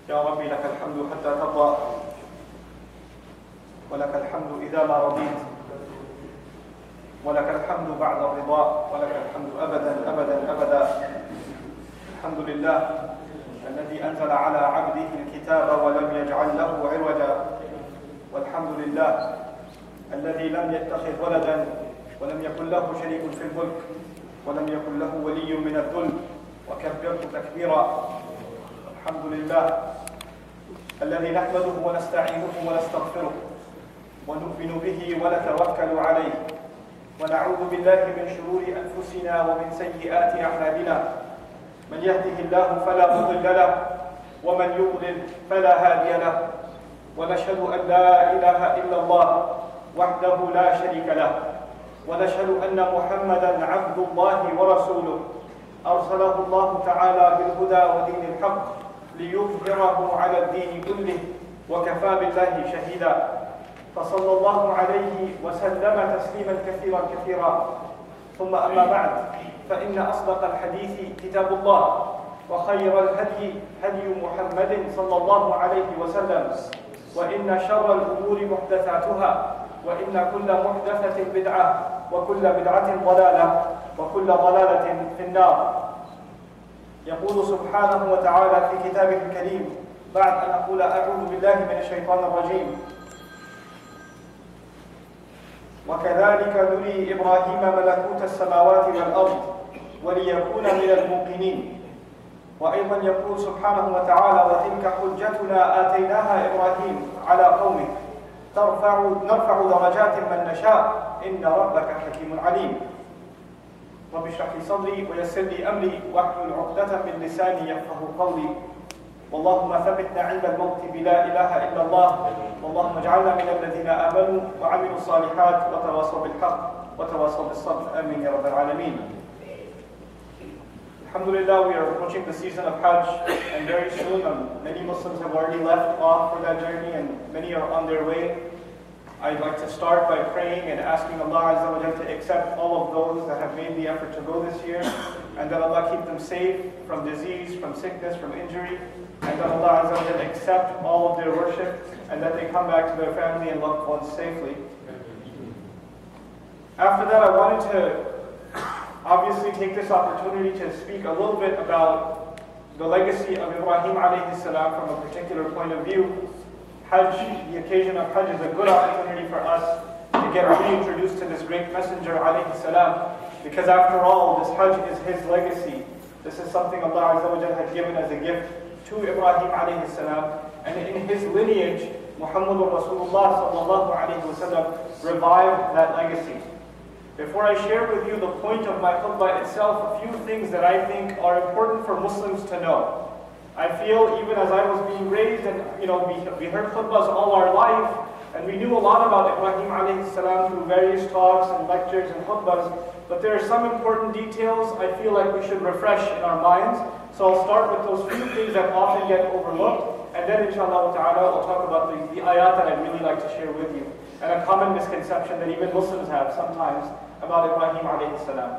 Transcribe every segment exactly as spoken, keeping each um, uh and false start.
يا ربي لك الحمد حتى ترضى ولك الحمد إذا ما رضيت ولك الحمد بعد الرضا ولك الحمد أبدا أبدا أبدا. الحمد لله الذي أنزل على عبده الكتاب ولم يجعل له عوجا، والحمد لله الذي لم يتخذ ولدا ولم يكن له شريك في الملك ولم يكن له ولي من الذل وكبره تكبيرا. الحمد لله الذي نحمده ونستعينه ونستغفره ونؤمن به ونتوكل عليه ونعوذ بالله من شرور أنفسنا ومن سيئات أعمالنا. من يهده الله فلا مضل له ومن يضلل فلا هادي له، ونشهد أن لا إله إلا الله وحده لا شريك له، ونشهد أن محمدا عبد الله ورسوله أرسله الله تعالى بالهدى ودين الحق ليظهره على الدين كله وكفى بالله شهيدا. فصلى الله عليه وسلم تسليما كثيرا كثيرا. ثم أما بعد، فإن أصدق الحديث كتاب الله، وخير الهدي هدي محمد صلى الله عليه وسلم، وإن شر الأمور محدثاتها، وإن كل محدثة بدعة، وكل بدعة ضلالة، وكل ضلالة في النار. يقول سبحانه وتعالى في كتابه الكريم بعد أن أقول أعوذ بالله من الشيطان الرجيم: وكذلك نري إبراهيم ملكوت السماوات والأرض وليكون من الموقنين. وأيضا يقول سبحانه وتعالى: وتلك حجتنا آتيناها إبراهيم على قومه ترفع نرفع درجات من نشاء إن ربك حكيم عليم. رب اشرح لي صدري ويسر لي أمري واحلل عقدة من لساني يفقهوا قولي. واللهم ثبتنا عند الموت بلا إله إلا الله. واللهم اجعلنا من الذين آمنوا وعملوا الصالحات وتواصوا بالحق وتواصوا بالصبر. آمين يا رب العالمين. Alhamdulillah, we are approaching the season of Hajj, and very soon um, many Muslims have already left off for that journey and many are on their way. I'd like to start by praying and asking Allah Azza wa Jalla to accept all of those that have made the effort to go this year, and that Allah keep them safe from disease, from sickness, from injury, and that Allah Azza wa Jalla accept all of their worship, and that they come back to their family and loved ones safely. After that, I wanted to obviously take this opportunity to speak a little bit about the legacy of Ibrahim alayhi salam from a particular point of view. Hajj, the occasion of Hajj, is a good opportunity for us to get reintroduced to this great messenger alayhi salam, because after all, this Hajj is his legacy. This is something Allah Azza wa Jalla had given as a gift to Ibrahim alayhi salam, and in his lineage, Muhammadur Rasulullah sallallahu alayhi wa sallam revived that legacy. Before I share with you the point of my khutbah itself, a few things that I think are important for Muslims to know. I feel even as I was being raised, and you know, we, we heard khutbahs all our life, and we knew a lot about Ibrahim alayhi salam through various talks and lectures and khutbahs, but there are some important details I feel like we should refresh in our minds. So I'll start with those few things that often get overlooked, and then inshallah ta'ala I'll talk about the, the ayat that I'd really like to share with you, and a common misconception that even Muslims have sometimes about Ibrahim alayhi salam.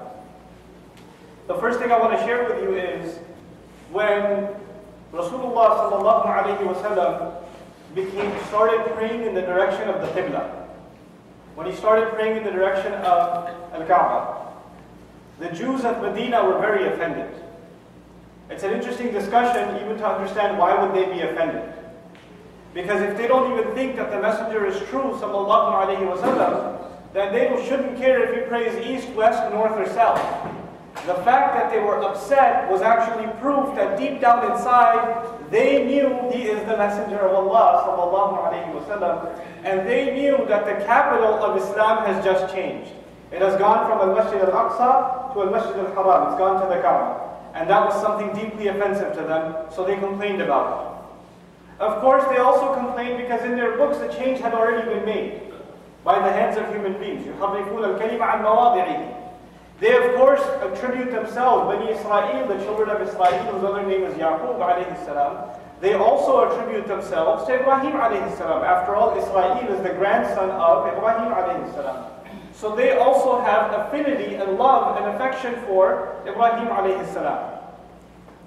The first thing I want to share with you is when Rasulullah sallallahu alayhi wa sallam became, started praying in the direction of the Qibla, when he started praying in the direction of Al-Kaaba, the Jews of Medina were very offended. It's an interesting discussion even to understand why would they be offended. Because if they don't even think that the messenger is true, sallallahu alayhi wa sallam, then they shouldn't care if he prays east, west, north, or south. The fact that they were upset was actually proof that deep down inside, they knew he is the messenger of Allah, sallallahu alayhi wa sallam, and they knew that the capital of Islam has just changed. It has gone from Al-Masjid Al-Aqsa to Al-Masjid Al-Haram. It's gone to the Kaaba. And that was something deeply offensive to them, so they complained about it. Of course, they also complained because in their books, the change had already been made by the hands of human beings. يُحَرِّفُونَ الْكَلِمَ عَنْ مَوَاضِعِهِ. They, of course, attribute themselves, Bani Israel, the children of Israel, whose other name is Yaqub alayhi salam, they also attribute themselves to Ibrahim alayhi salam. After all, Israel is the grandson of Ibrahim alayhi salam. So they also have affinity and love and affection for Ibrahim alayhi salam.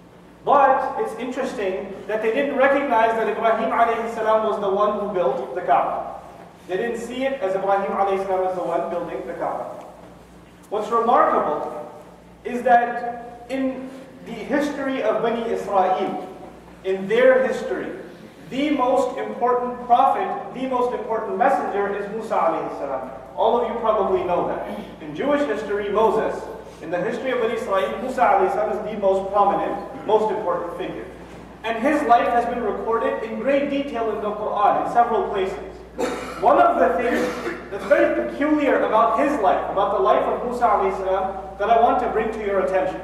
But it's interesting that they didn't recognize that Ibrahim alayhi salam was the one who built the Kaaba. They didn't see it as Ibrahim alayhi salam as the one building the Kaaba. What's remarkable is that in the history of Bani Israel, in their history, the most important prophet, the most important messenger is Musa alayhi salam. All of you probably know that. In Jewish history, Moses, in the history of Bani Israel, Musa alayhi salam is the most prominent, most important figure. And his life has been recorded in great detail in the Quran, in several places. One of the things that's very peculiar about his life, about the life of Musa alayhi salam, that I want to bring to your attention,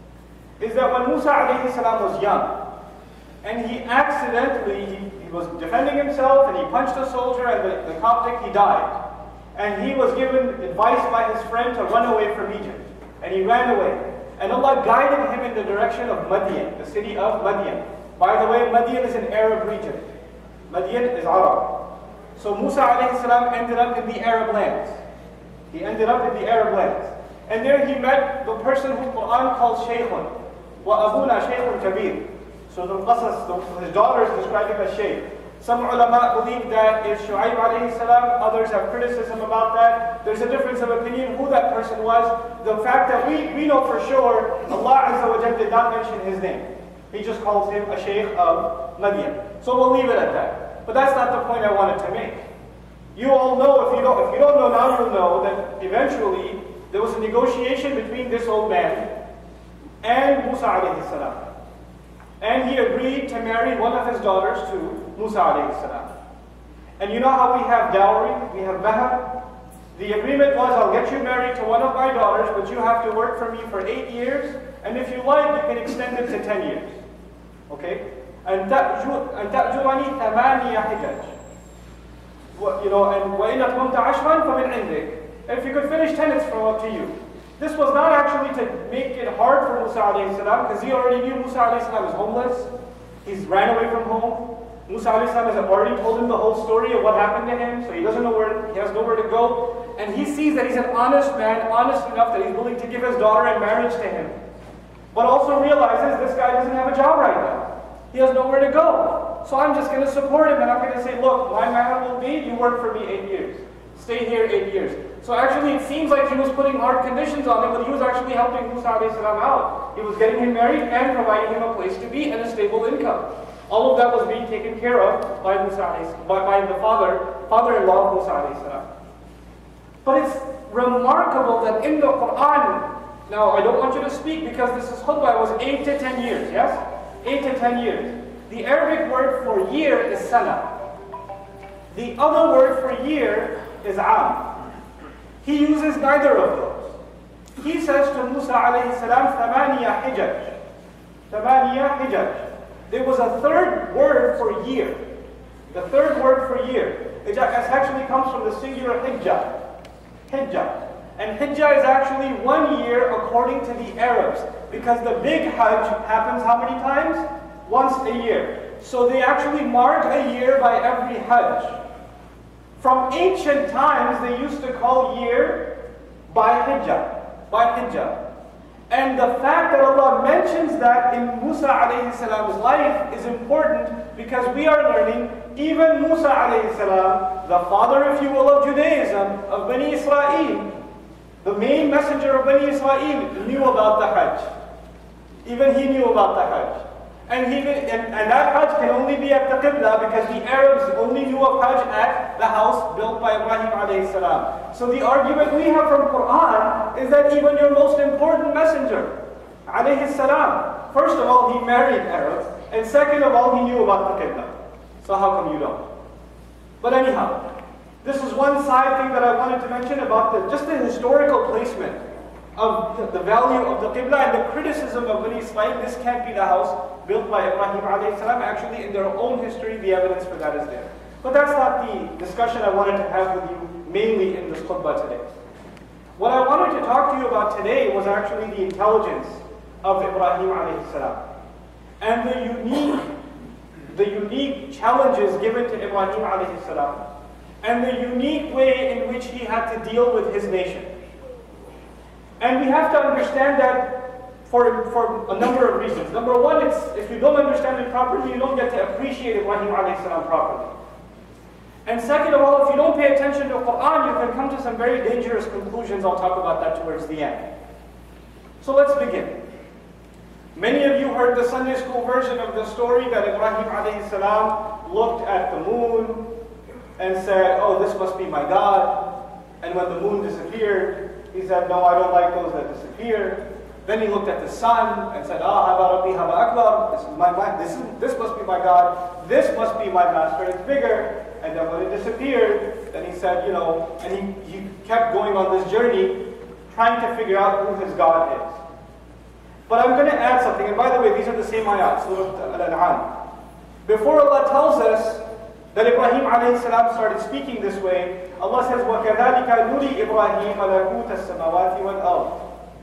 is that when Musa alayhi salam was young, and he accidentally, he, he was defending himself, and he punched a soldier, and the, the Coptic, he died. And he was given advice by his friend to run away from Egypt. And he ran away. And Allah guided him in the direction of Madian, the city of Madian. By the way, Madian is an Arab region. Madian is Arab. So Musa alayhi salam ended up in the Arab lands. He ended up in the Arab lands. And there he met the person who Quran calls Shaykhun. Wa abuna Shaykhun Kabir. So the Qasas, his daughters describe him as Shaykh. Some ulama believe that it's Shu'aib alayhi salam, others have criticism about that. There's a difference of opinion who that person was. The fact that we, we know for sure, Allah Azza wa Jalla did not mention his name. He just calls him a Shaykh of Madian. So we'll leave it at that. But that's not the point I wanted to make. You all know, if you don't, if you don't know now, you'll know that eventually there was a negotiation between this old man and Musa alayhi salam. And he agreed to marry one of his daughters to Musa alayhi salam. And you know how we have dowry, we have mahar? The agreement was, I'll get you married to one of my daughters, but you have to work for me for eight years, and if you like, you can extend it to ten years. Okay? And تَأْجُرَنِي ثَمَانِيَ حِجَجٍ. You know, and وَإِنَّ أَتْمَمْتَ عَشْرًا فَمِنْ عِنْدِكَ. And if you could finish ten, it's from up to you. This was not actually to make it hard for Musa alayhi salam, because he already knew Musa alayhi salam was homeless. He's ran away from home. Musa alayhi salam has already told him the whole story of what happened to him, so he doesn't know where, he has nowhere to go. And he sees that he's an honest man, honest enough that he's willing to give his daughter in marriage to him. But also realizes this guy doesn't have a job right now. He has nowhere to go. So I'm just going to support him, and I'm going to say, look, my mahar will be, you work for me eight years. Stay here eight years. So actually it seems like he was putting hard conditions on him, but he was actually helping Musa alayhi salam out. He was getting him married and providing him a place to be and a stable income. All of that was being taken care of by Musa alayhi salam, by, by the father, father-in-law of Musa alayhi salam. But it's remarkable that in the Quran, now I don't want you to speak because this is khutbah, it was eight to ten years, yes? Eight to ten years. The Arabic word for year is sana. The other word for year is am. He uses neither of those. He says to Musa alayhi salam, ثَمَانِيَ حِجَجٍ. ثَمَانِيَ حِجَجٍ. There was a third word for year. The third word for year. It actually comes from the singular hijjah. Hijjah. And hijjah is actually one year according to the Arabs. Because the big hajj happens how many times? Once a year. So they actually mark a year by every hajj. From ancient times, they used to call year by hijjah, by hijjah. And the fact that Allah mentions that in Musa alayhi salam's life is important because we are learning even Musa alayhi salam, the father, if you will, of Judaism, of Bani Israel, the main messenger of Bani Israel, knew about the hajj. Even he knew about the hajj. And, he, and, and that Hajj can only be at the Qibla because the Arabs only knew of Hajj at the house built by Ibrahim alayhi salam. So the argument we have from Quran is that even your most important messenger, alayhi salam, first of all, he married Arabs, and second of all, he knew about the Qibla. So how come you don't? But anyhow, this is one side thing that I wanted to mention about the, just the historical placement of the, the value of the Qibla and the criticism of Bani Israel. This can't be the house built by Ibrahim alayhi salam. Actually, in their own history, the evidence for that is there. But that's not the discussion I wanted to have with you mainly in this khutbah today. What I wanted to talk to you about today was actually the intelligence of Ibrahim alayhi salam and the unique, the unique challenges given to Ibrahim alayhi salam and the unique way in which he had to deal with his nation. And we have to understand that for, for a number of reasons. Number one, it's if you don't understand it properly, you don't get to appreciate Ibrahim alayhi salam properly. And second of all, if you don't pay attention to the Quran, you can come to some very dangerous conclusions. I'll talk about that towards the end. So let's begin. Many of you heard the Sunday school version of the story that Ibrahim alayhi salam looked at the moon and said, oh, this must be my God. And when the moon disappeared, he said, no, I don't like those that disappear. Then he looked at the sun and said, ah, haba rabbi, haba akbar. This is my, my this is this must be my God. This must be my master. It's bigger. And then when it disappeared, then he said, you know, and he, he kept going on this journey, trying to figure out who his God is. But I'm going to add something. And by the way, these are the same ayat, Surah Al-An'am. Before Allah tells us that Ibrahim alayhi salam started speaking this way, Allah says, وَكَذَلِكَ نُرِي إِبْرَاهِيمَ مَلَكُوتَ السَّمَاوَاتِ وَالْأَرْضِ.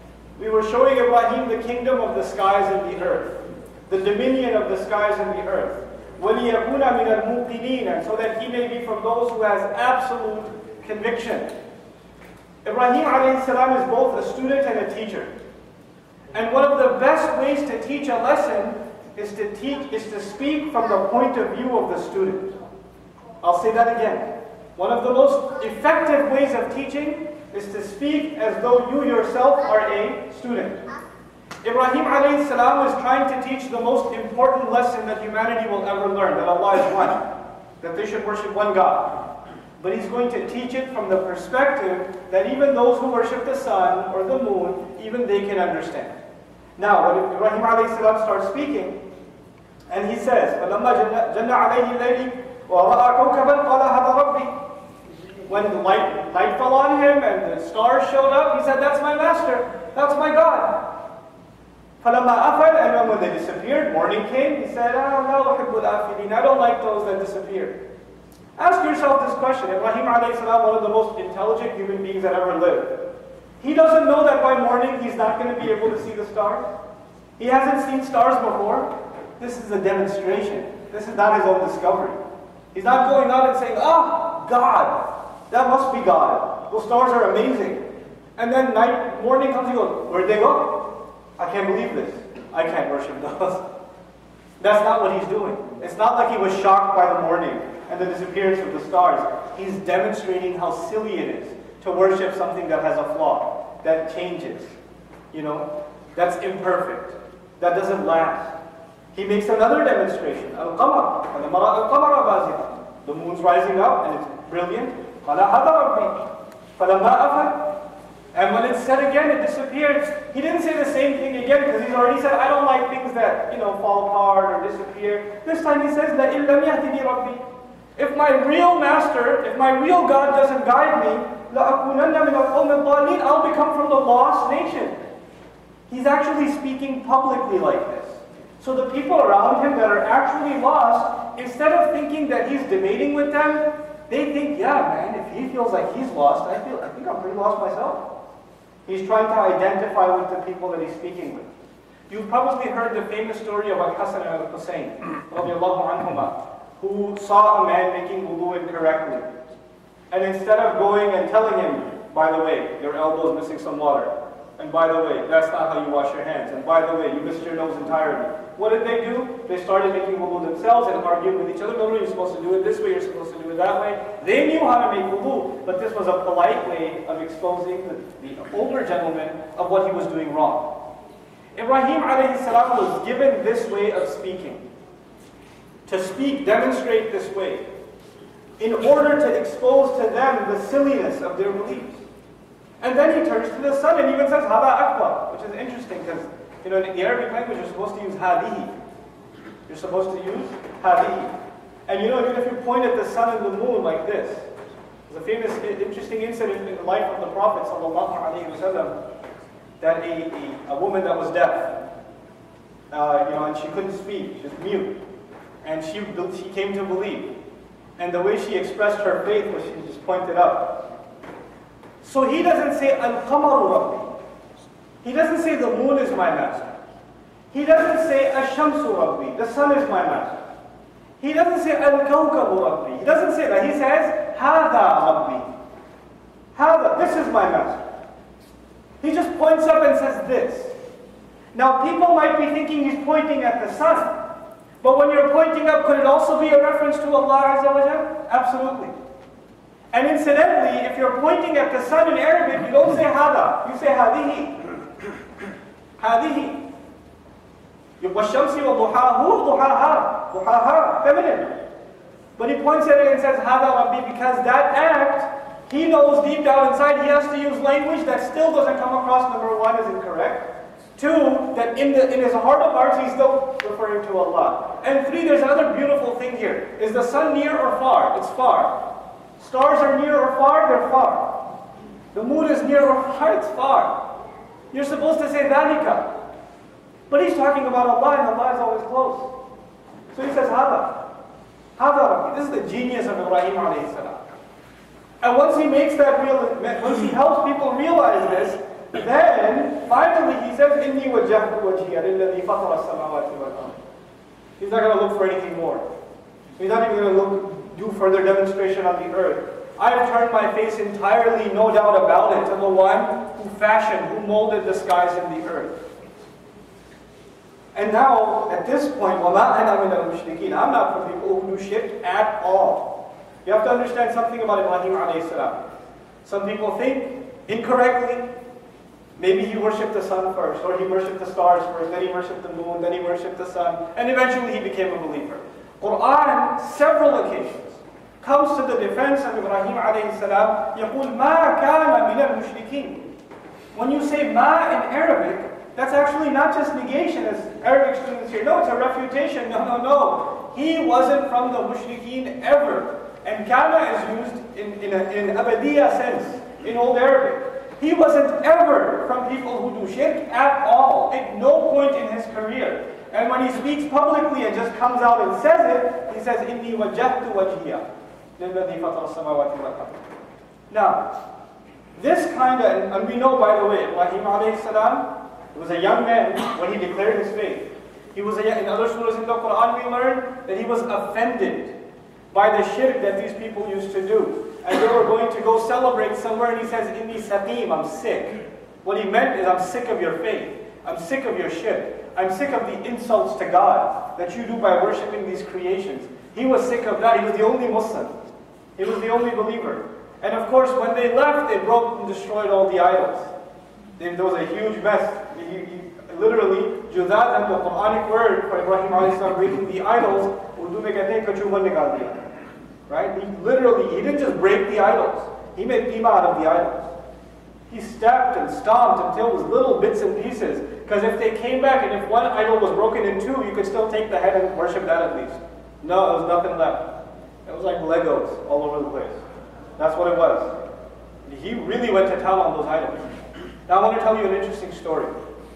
We were showing Ibrahim the kingdom of the skies and the earth, the dominion of the skies and the earth. وَلِيَكُونَ مِنَ الْمُوقِنِينَ, and so that he may be from those who has absolute conviction. Ibrahim alayhi salam is both a student and a teacher. And one of the best ways to teach a lesson is to teach is to speak from the point of view of the student. I'll say that again. One of the most effective ways of teaching is to speak as though you yourself are a student. Ibrahim alayhi salam is trying to teach the most important lesson that humanity will ever learn, that Allah is one, that they should worship one God. But he's going to teach it from the perspective that even those who worship the sun or the moon, even they can understand. Now, when Ibrahim alayhi salam starts speaking, and he says, فَلَمَّا جَنَّ عَلَيْهِ اللَّيْلِ وَرَأَى كَوْكَبًا قَالَ هَذَا رَبِّي. When the light, light fell on him and the stars showed up, he said, that's my master, that's my God. فَلَمَّا أَفَلْ, and when they disappeared, morning came, he said, ah, لَا أُحِبُّ الْآفِلِينَ, I don't like those that disappear. Ask yourself this question. Ibrahim alayhi salam, one of the most intelligent human beings that ever lived. He doesn't know that by morning he's not going to be able to see the stars. He hasn't seen stars before. This is a demonstration. This is not his own discovery. He's not going out and saying, ah, God, that must be God. Those stars are amazing. And then night, morning comes, he goes, where'd they go? I can't believe this. I can't worship those. That's not what he's doing. It's not like he was shocked by the morning and the disappearance of the stars. He's demonstrating how silly it is to worship something that has a flaw, that changes, you know, that's imperfect, that doesn't last. He makes another demonstration. Al-Qamar, al-Qamara baziqa. The moon's rising up and it's brilliant. Qala hadha rabbi. Falamma afal. And when it's said again, it disappears. He didn't say the same thing again because he's already said, I don't like things that, you know, fall apart or disappear. This time he says, La illam yahdini rabbi. If my real master, if my real God doesn't guide me, La akunanna min al-qawm al-dhalin, I'll become from the lost nation. He's actually speaking publicly like this. So the people around him that are actually lost, instead of thinking that he's debating with them, they think, yeah, man, if he feels like he's lost, I feel, I think I'm pretty lost myself. He's trying to identify with the people that he's speaking with. You've probably heard the famous story of Al-Hasan and Al-Husayn, radiallahu anhuma, who saw a man making wudu incorrectly. And instead of going and telling him, by the way, your elbow is missing some water, and by the way, that's not how you wash your hands, and by the way, you missed your nose entirely. What did they do? They started making wudu themselves and arguing with each other. No, no, you're supposed to do it this way, you're supposed to do it that way. They knew how to make wudu, but this was a polite way of exposing the, the older gentleman of what he was doing wrong. Ibrahim alayhi salam was given this way of speaking. To speak, demonstrate this way, in order to expose to them the silliness of their beliefs. And then he turns to the sun and even says, Hada akbar, which is interesting because, you know, in the Arabic language you're supposed to use hadihi. You're supposed to use hadihi. And you know, even if you point at the sun and the moon like this, there's a famous, interesting incident in the life of the Prophet sallallahu alaihi wasallam, that a, a, a woman that was deaf, uh, you know, and she couldn't speak, she was mute, and she, she came to believe. And the way she expressed her faith was she just pointed up. So he doesn't say, Al-Qamaru Rabbi. He doesn't say, the moon is my master. He doesn't say, Ash-Shamsu Rabbi. The sun is my master. He doesn't say, Al-Kawkabu Rabbi. He doesn't say that. He says, Hada Rabbi. Hada, this is my master. He just points up and says this. Now people might be thinking he's pointing at the sun. But when you're pointing up, could it also be a reference to Allah Azza wa Jal? Absolutely. And incidentally, if you're pointing at the sun in Arabic, you don't say hada, you say hadihi. Hadihi. وَالشَّمْسِ وَضُحَاهُ ضُحَاهَا ضُحَاهَا, feminine. But he points at it and says hada Rabbi, because that act, he knows deep down inside he has to use language that still doesn't come across, number one, is incorrect. Two, that in, the, in his heart of hearts, he's still referring to Allah. And three, there's another beautiful thing here. Is the sun near or far? It's far. Stars are near or far? They're far. The moon is near or far? It's far. You're supposed to say dhalika. But he's talking about Allah, and Allah is always close. So he says, Hada. Hada. This is the genius of Ibrahim alayhi salam. And once he makes that real, once he helps people realize this, then, finally, he says, إِنِّي وَجَّهْتُ وَجْهِيَ لِلَّذِي فَطَرَ السَّمَاوَاتِ وَالْأَرْضِ. He's not going to look for anything more. He's not even going to look, do further demonstration on the earth. I have turned my face entirely, no doubt about it, to the one who fashioned, who molded the skies and the earth. And now, at this point, وَمَا أَنَا مِنَ الْمُشْرِكِينَ, I'm not from people who do shirk at all. You have to understand something about Ibrahim alayhi salam. Some people think, incorrectly, maybe he worshipped the sun first, or he worshipped the stars first, then he worshipped the moon, then he worshipped the sun, and eventually he became a believer. Quran, several occasions, comes to the defense of Ibrahim alayhi salam, يقول ما كان من المشركين. When you say ma in Arabic, that's actually not just negation, as Arabic students here. No, it's a refutation. No, no, no. He wasn't from the mushrikeen ever. And kana is used in, in, a, in abadiya sense, in Old Arabic. He wasn't ever from people who do shirk at all, at no point in his career. And when he speaks publicly and just comes out and says it, he says, إِنِّي وَجَّهْتُ وَجْهِيَ لِلَّذِي فَطَرَ السَّمَاوَاتِ وَالْأَرْضِ. Now, this kind of, and we know by the way, Ibrahim alayhi salam was a young man when he declared his faith. He was a, in other surahs in the Quran we learn that he was offended by the shirk that these people used to do. And they were going to go celebrate somewhere, and he says, Inni saqim, I'm sick. What he meant is, I'm sick of your faith. I'm sick of your shirk. I'm sick of the insults to God that you do by worshipping these creations. He was sick of that. He was the only Muslim. He was the only believer. And of course, when they left, they broke and destroyed all the idols. There was a huge mess. He, he, literally, Juzad and the Quranic word for Ibrahim alayhi salam breaking the idols, Urdu mein kehte hain kachuba nikal diya. Right? He literally, he didn't just break the idols. He made qima out of the idols. He stepped and stomped until it was little bits and pieces. Because if they came back and if one idol was broken in two, you could still take the head and worship that at least. No, there was nothing left. It was like Legos all over the place. That's what it was. He really went to town on those idols. Now I want to tell you an interesting story.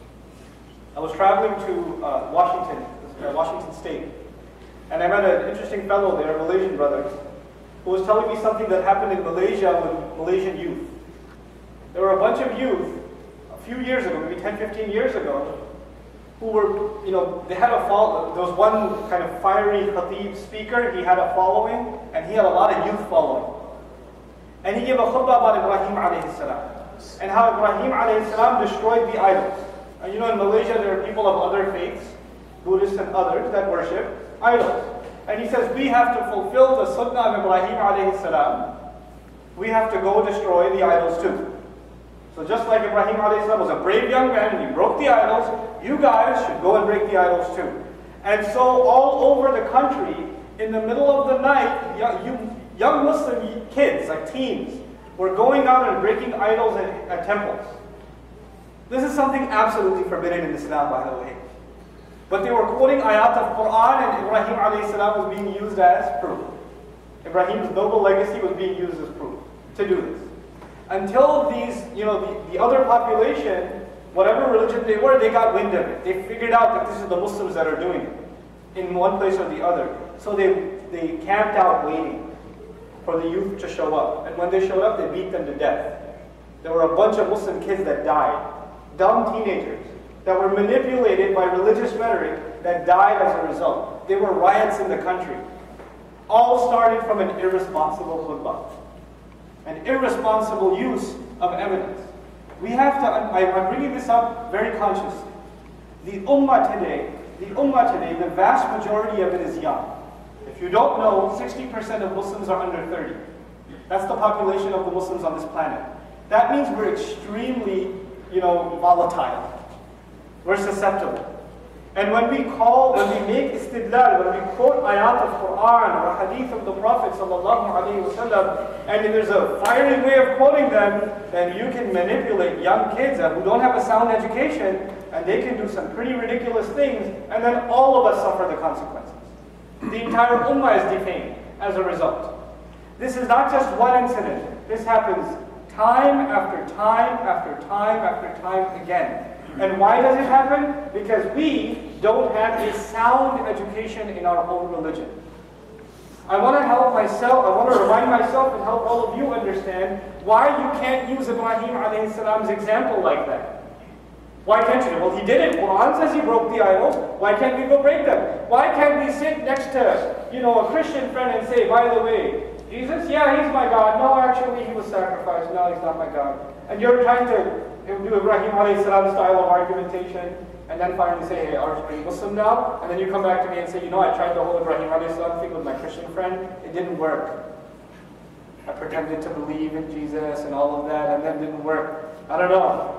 I was traveling to uh, Washington, uh, Washington State. And I met an interesting fellow there, a Malaysian brother, who was telling me something that happened in Malaysia with Malaysian youth. There were a bunch of youth, a few years ago, maybe ten, fifteen years ago, who were, you know, they had a follow. There was one kind of fiery khatib speaker, he had a following, and he had a lot of youth following. And he gave a khutbah about Ibrahim alayhi salam, and how Ibrahim alayhi salam destroyed the idols. And you know, in Malaysia there are people of other faiths, Buddhists and others, that worship idols. And he says, we have to fulfill the sunnah of Ibrahim alayhi salam. We have to go destroy the idols too. So just like Ibrahim alayhi salam was a brave young man and he broke the idols, you guys should go and break the idols too. And so all over the country, in the middle of the night, young, young Muslim kids, like teens, were going out and breaking idols at, at temples. This is something absolutely forbidden in Islam, by the way. But they were quoting ayat of Quran, and Ibrahim alayhi salam was being used as proof. Ibrahim's noble legacy was being used as proof to do this. Until these, you know, the, the other population, whatever religion they were, they got wind of it. They figured out that this is the Muslims that are doing it in one place or the other. So they, they camped out waiting for the youth to show up. And when they showed up, they beat them to death. There were a bunch of Muslim kids that died. Dumb teenagers that were manipulated by religious rhetoric that died as a result. There were riots in the country. All started from an irresponsible khutbah. An irresponsible use of evidence. We have to, I, I'm bringing this up very consciously. The ummah today, the ummah today, the vast majority of it is young. If you don't know, sixty percent of Muslims are under thirty. That's the population of the Muslims on this planet. That means we're extremely, you know, volatile. We're susceptible. And when we call, when we make istidlal, when we quote ayat of Quran or a hadith of the Prophet sallallahu alaihi wasallam, and there's a fiery way of quoting them, then you can manipulate young kids who don't have a sound education, and they can do some pretty ridiculous things, and then all of us suffer the consequences. The entire ummah is defamed as a result. This is not just one incident. This happens time after time after time after time again. And why does it happen? Because we don't have a sound education in our own religion. I want to help myself, I want to remind myself and help all of you understand why you can't use Ibrahim alayhi salam's example like that. Why can't you? Well, he did it. Quran says he broke the idols. Why can't we go break them? Why can't we sit next to, you know, a Christian friend and say, by the way, Jesus, yeah, he's my God. No, actually, he was sacrificed. No, he's not my God. And you're trying to do Ibrahim alayhi salam style of argumentation, and then finally say, hey, are you Muslim now? And then you come back to me and say, you know, I tried the whole Ibrahim alayhi salam thing with my Christian friend. It didn't work. I pretended to believe in Jesus and all of that, and then it didn't work. I don't know.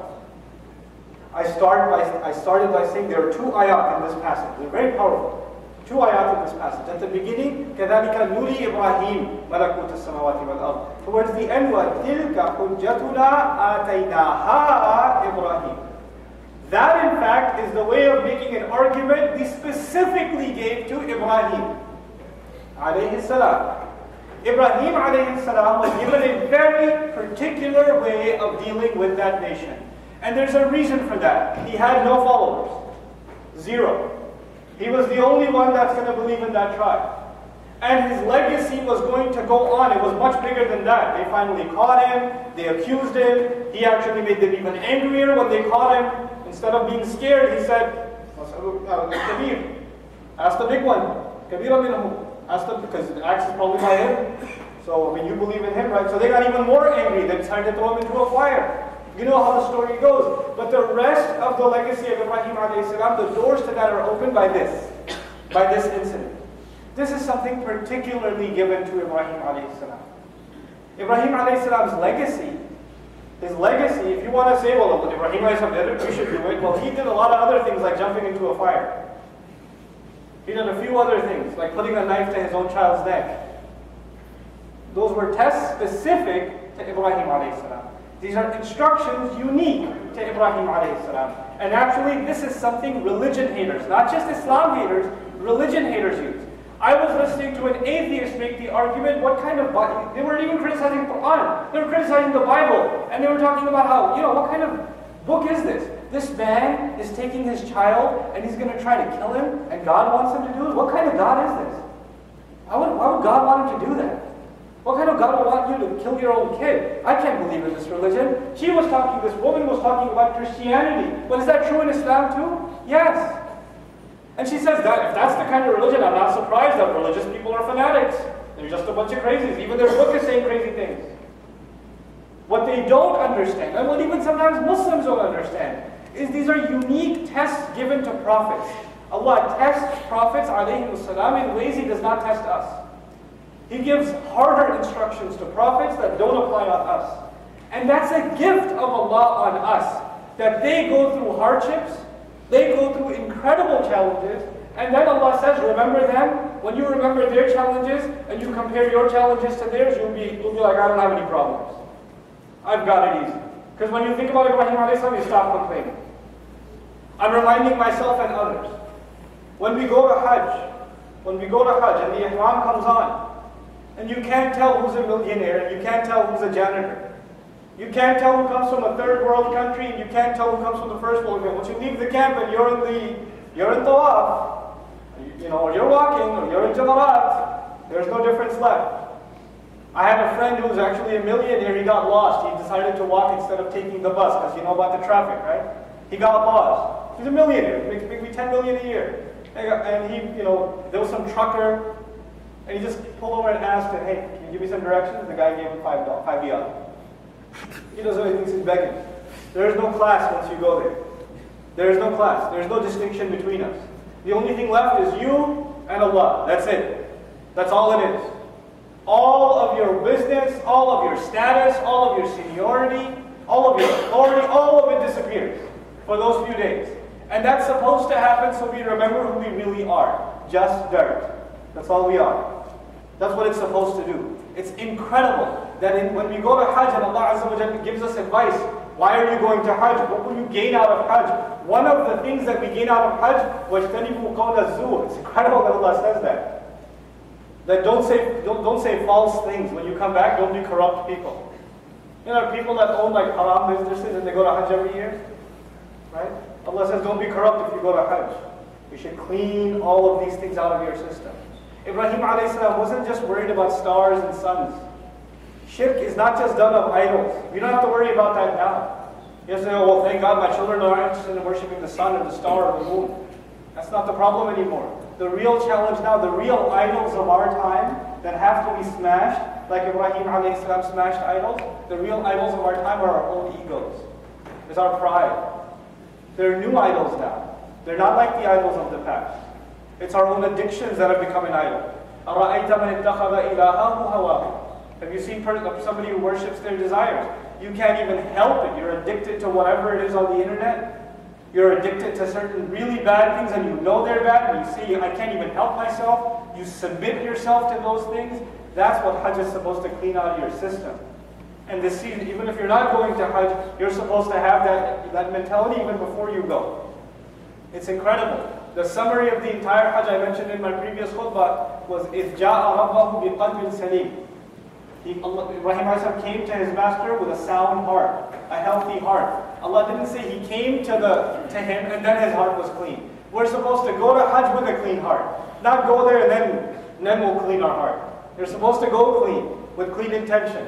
I, start by, I started by saying there are two ayat in this passage. They're very powerful. Two ayat in this passage. At the beginning, كَذَلِكَ نُرِي إِبْرَاهِيمَ مَلَكُوتَ السَّمَاوَاتِ وَالْأَرْضِ. Towards the end, وَتِلْكَ حُجَّتُنَا آتَيْنَاهَا إِبْرَاهِيمَ. That, in fact, is the way of making an argument we specifically gave to Ibrahim alayhi salam. Ibrahim alayhi salam was given a very particular way of dealing with that nation. And there's a reason for that. He had no followers. Zero. He was the only one that's going to believe in that tribe. And his legacy was going to go on. It was much bigger than that. They finally caught him. They accused him. He actually made them even angrier when they caught him. Instead of being scared, he said, Kabir. Ask the big one. Kabira minhum. Ask the, because the axe is probably by him. So, I mean, you believe in him, right? So they got even more angry. They decided to throw him into a fire. You know how the story goes. But the rest of the legacy of Ibrahim alayhi salam, the doors to that are opened by this, by this incident. This is something particularly given to Ibrahim alayhi salam. Ibrahim alayhi salam's legacy, his legacy, if you want to say, well, Ibrahim alayhi salam did it, we should do it. Well, he did a lot of other things like jumping into a fire. He did a few other things, like putting a knife to his own child's neck. Those were tests specific to Ibrahim alayhi salam. These are instructions unique to Ibrahim alayhi salam. And actually, this is something religion haters, not just Islam haters, religion haters use. I was listening to an atheist make the argument, what kind of Bible? They weren't even criticizing the Quran. They were criticizing the Bible. And they were talking about how, you know, what kind of book is this? This man is taking his child and he's going to try to kill him and God wants him to do it? What kind of God is this? Why would, why would God want him to do that? What kind of God would want you to kill your own kid? I can't believe in this religion. She was talking, this woman was talking about Christianity. But is that true in Islam too? Yes. And she says that if that's the kind of religion, I'm not surprised that religious people are fanatics. They're just a bunch of crazies. Even their book is saying crazy things. What they don't understand, and what even sometimes Muslims don't understand, is these are unique tests given to prophets. Allah tests prophets alayhi salam in ways He does not test us. He gives harder instructions to prophets that don't apply on us. And that's a gift of Allah on us, that they go through hardships, they go through incredible challenges, and then Allah says, remember them. When you remember their challenges, and you compare your challenges to theirs, you'll be, you'll be like, I don't have any problems. I've got it easy. Because when you think about Ibrahim alayhi salam, you stop complaining. I'm reminding myself and others. When we go to Hajj, when we go to Hajj and the Ihram comes on, and you can't tell who's a millionaire, and you can't tell who's a janitor. You can't tell who comes from a third world country, and you can't tell who comes from the first world country. Once you leave the camp and you're in the, you're in Tawaf, you know, or you're walking, or you're in Jamarat, there's no difference left. I have a friend who's actually a millionaire. He got lost. He decided to walk instead of taking the bus, because you know about the traffic, right? He got lost. He's a millionaire. He makes maybe ten million a year. And he, you know, there was some trucker. And he just pulled over and asked him, hey, can you give me some directions? The guy gave him five dollars, five yard. He doesn't know, he thinks he's begging. There is no class once you go there. There is no class. There is no distinction between us. The only thing left is you and Allah. That's it. That's all it is. All of your business, all of your status, all of your seniority, all of your authority, all of it disappears for those few days. And that's supposed to happen so we remember who we really are. Just dirt. That's all we are. That's what it's supposed to do. It's incredible that in, when we go to Hajj and Allah Azza wa Jalla gives us advice, why are you going to Hajj? What will you gain out of Hajj? One of the things that we gain out of Hajj was وَاجْتَنِبُوا قَوْلَ الزُّورِ. It's incredible that Allah says that. That don't say, don't, don't say false things. When you come back, don't be corrupt people. You know, people that own like haram businesses and they go to Hajj every year, right? Allah says, don't be corrupt if you go to Hajj. You should clean all of these things out of your system. Ibrahim alayhi salam wasn't just worried about stars and suns. Shirk is not just done of idols. You don't have to worry about that now. You say, oh, well, thank God my children are interested in worshiping the sun or the star or the moon. That's not the problem anymore. The real challenge now, the real idols of our time that have to be smashed, like Ibrahim alayhi salam smashed idols, the real idols of our time are our own egos. It's our pride. There are new idols now. They're not like the idols of the past. It's our own addictions that have become an idol. أَرَأَيْتَ مَنِ اتَّخَذَ إِلَهَهُ هَوَاهُ. Have you seen somebody who worships their desires? You can't even help it. You're addicted to whatever it is on the internet. You're addicted to certain really bad things and you know they're bad and you say, I can't even help myself. You submit yourself to those things. That's what Hajj is supposed to clean out of your system. And this season, even if you're not going to Hajj, you're supposed to have that, that mentality even before you go. It's incredible. The summary of the entire Hajj I mentioned in my previous khutbah was إِذْ جَاءَ رَبَّهُ بِقَلْبٍ سَلِيمٍ. He, Allah, Ibrahim came to his master with a sound heart, a healthy heart. Allah didn't say he came to, the, to him and then his heart was clean. We're supposed to go to Hajj with a clean heart. Not go there and then, and then we'll clean our heart. You're supposed to go clean, with clean intentions.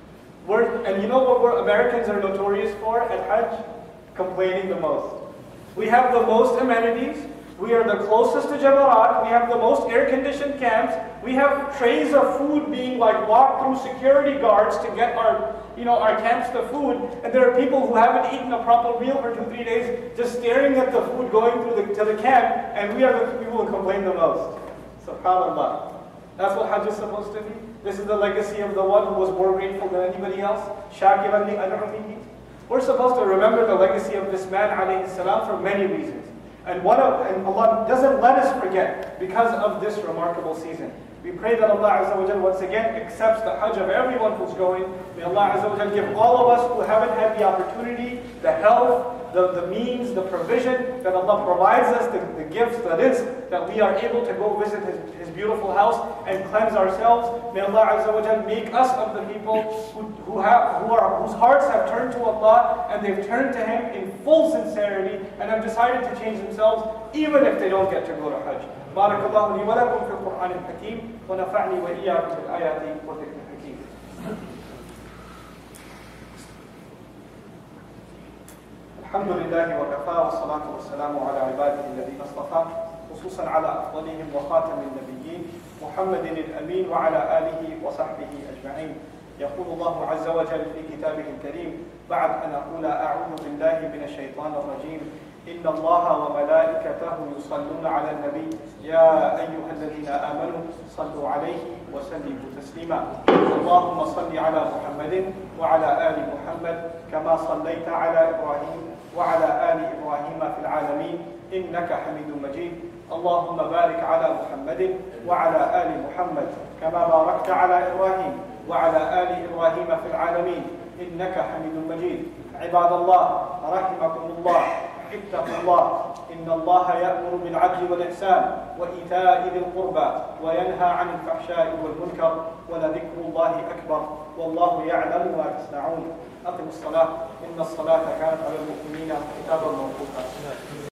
We're, and you know what we're, Americans are notorious for at Hajj? Complaining the most. We have the most amenities. We are the closest to Jamarat. We have the most air-conditioned camps. We have trays of food being like walked through security guards to get our, you know, our camps the food. And there are people who haven't eaten a proper meal for two, three days, just staring at the food going through the, to the camp. And we are the people who complain the most. SubhanAllah. That's what Hajj is supposed to be. This is the legacy of the one who was more grateful than anybody else. Shakiran li an'umihi. We're supposed to remember the legacy of this man, alayhi salam, for many reasons. And, one of, and Allah doesn't let us forget because of this remarkable season. We pray that Allah Azza wa Jal once again accepts the Hajj of everyone who's going. May Allah Azza wa Jal give all of us who haven't had the opportunity, the health, the, the means, the provision, that Allah provides us, the, the gifts, the rizq, that we are able to go visit His, His beautiful house and cleanse ourselves. May Allah Azza wa Jal make us of the people who, who, have, who are, whose hearts have turned to Allah and they've turned to Him in full sincerity and have decided to change themselves even if they don't get to go to Hajj. بارك الله لي ولكم في القرآن الحكيم ونفعني وإياكم بالآيات والذكر الحكيم. الحمد لله وكفى والصلاة والسلام على عباده الذين اصطفى خصوصا على أفضلهم وخاتم النبيين محمد الأمين وعلى آله وصحبه أجمعين. يقول الله عز وجل في كتابه الكريم بعد أن أقول أعوذ بالله من الشيطان الرجيم إن الله وملائكته يصلون على النبي يا أيها الذين آمنوا صلوا عليه وسلموا تسليما. اللهم صل على محمد وعلى آل محمد كما صليت على إبراهيم وعلى آل إبراهيم في العالمين إنك حميد مجيد. اللهم بارك على محمد وعلى آل محمد كما باركت على إبراهيم وعلى آل إبراهيم في العالمين إنك حميد مجيد. عباد الله رحمكم الله اتقوا الله إن الله يأمر بالعدل والإحسان وإيتاء ذي القربى وينهى عن الفحشاء والمنكر ولذكر الله أكبر والله يعلم ما تصنعون. أقم الصلاة إن الصلاة كانت على المؤمنين كتابا موقوتا.